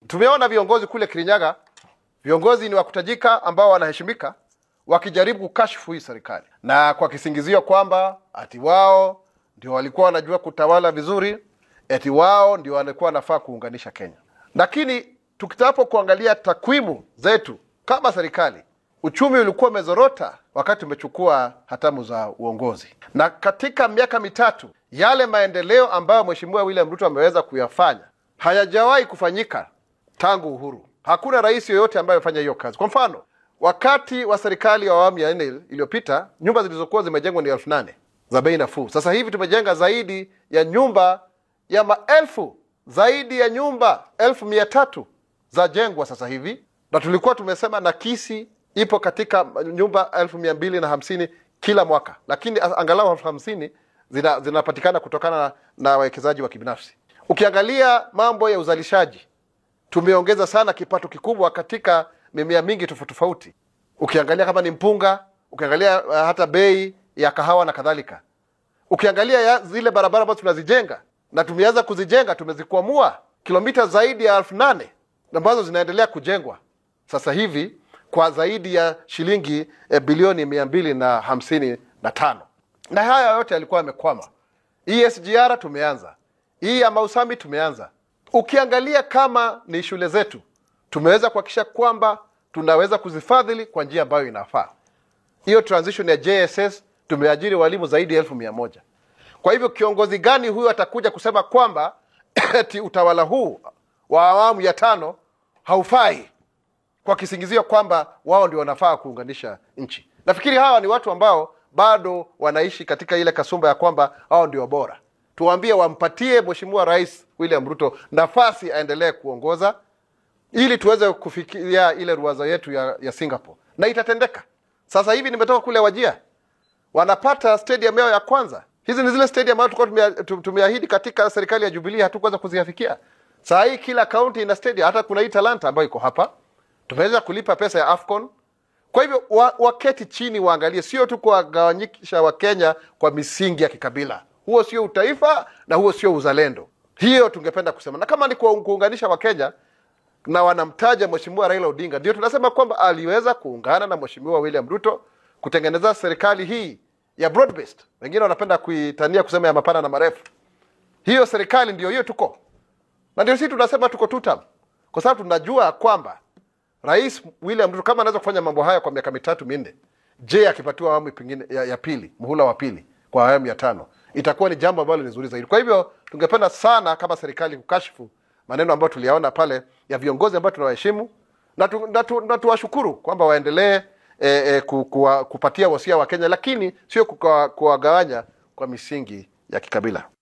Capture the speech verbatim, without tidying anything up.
Tumeona viongozi kule Kirinyaga, viongozi ni wakutajika ambao wanaheshimika, wakijaribu kukashifu hii serikali, na kwa kisingizio kwamba ati wao ndio walikuwa wanajua kutawala vizuri, eti wao ndio walikuwa wanafaa kuunganisha Kenya. Lakini tukitapo kuangalia takwimu zetu kama serikali, uchumi ulikuwa umezorota wakati umechukua hatamu za uongozi. Na katika miaka mitatu, yale maendeleo ambayo Mheshimiwa William Ruto ameweza kuyafanya hayajawahi kufanyika tangu uhuru. Hakuna rais yoyote ambaye amefanya hiyo kazi. Kwa mfano, wakati wa serikali ya awamu ya nne iliyopita, nyumba zilizokuwa zimejengwa ni elfu nane za bei nafuu. Sasa hivi tumejenga zaidi ya nyumba ya maelfu, zaidi ya nyumba elfu mia tatu za jengwa sasa hivi, na tulikuwa tumesema nakisi ipo katika nyumba elfu mia mbili na hamsini kila mwaka, lakini angalau elfu hamsini zina, zinapatikana kutokana na, na wawekezaji wa kibinafsi. Ukiangalia mambo ya uzalishaji, tumeongeza sana kipato kikubwa katika mimea mingi tofauti tofauti. Ukiangalia kama ni mpunga, ukiangalia uh, hata bei ya kahawa na kadhalika. Ukiangalia ya zile barabara ambazo tunazijenga, na tumeanza kuzijenga, tumezikwamua kilomita zaidi ya elfu nane ambazo zinaendelea kujengwa sasa hivi kwa zaidi ya shilingi e, bilioni mia mbili na hamsini na tano. Na haya yote yalikuwa yamekwama. E S G R tumeanza, hii ya Mausami tumeanza. Ukiangalia kama ni shule zetu, tumeweza kuhakikisha kwamba tunaweza kuzifadhili kwa njia ambayo inafaa. Hiyo transition ya J S S tumeajiri walimu zaidi ya elfu mia moja. Kwa hivyo kiongozi gani huyu atakuja kusema kwamba eti utawala huu wa awamu ya tano haufai kwa kisingizio kwamba wao ndio wanafaa kuunganisha nchi? Nafikiri hawa ni watu ambao bado wanaishi katika ile kasumba ya kwamba hao ndio bora. Tuwaambie wampatie Mheshimiwa Rais William Ruto nafasi aendelee kuongoza ili tuweze kufikia ile ruwaza yetu ya, ya Singapore. Na itatendeka. Sasa hivi nimetoka kule Wajir, wanapata stadium yao ya kwanza. Hizi ni zile stadium ambazo tulikuwa tumeahidi katika serikali ya Jubilee hatukuweza kuziafikia. Sasa hii kila county ina stadium, hata kuna hii Talanta ambayo iko hapa. Tumeweza kulipa pesa ya AFCON. Kwa hivyo wa, waketi chini waangalie, sio tu kuwagawanyisha wa Kenya kwa misingi ya kikabila. Huo sio utaifa na huo sio uzalendo. Hiyo tungependa kusema. Na kama ni kuunganisha wa Kenya na wanamtaja Mheshimiwa Raila Odinga, ndio tunasema kwamba aliweza kuungana na Mheshimiwa William Ruto kutengeneza serikali hii ya broad based. Wengine wanapenda kuitania kusema ya mapana na marefu. Hiyo serikali ndio hiyo tuko. Na ndio sisi tunasema tuko tutam. Kwa sababu tunajua kwamba Rais William Ruto kama anaweza kufanya mambo haya kwa miaka mitatu minne, je, akipatiwa awamu pengine ya, ya pili, muhula wa pili kwa awamu ya tano, itakuwa ni jambo ambalo ni nzuri zaidi. Kwa hivyo tungependa sana kama serikali kukashifu maneno ambayo tuliyaona pale ya viongozi ambao tunawaheshimu, na tu, na, tu, na tuwashukuru kwamba waendelee e, e, ku, ku, kupatia wasia wa Kenya, lakini sio kuwagawanya kwa misingi ya kikabila.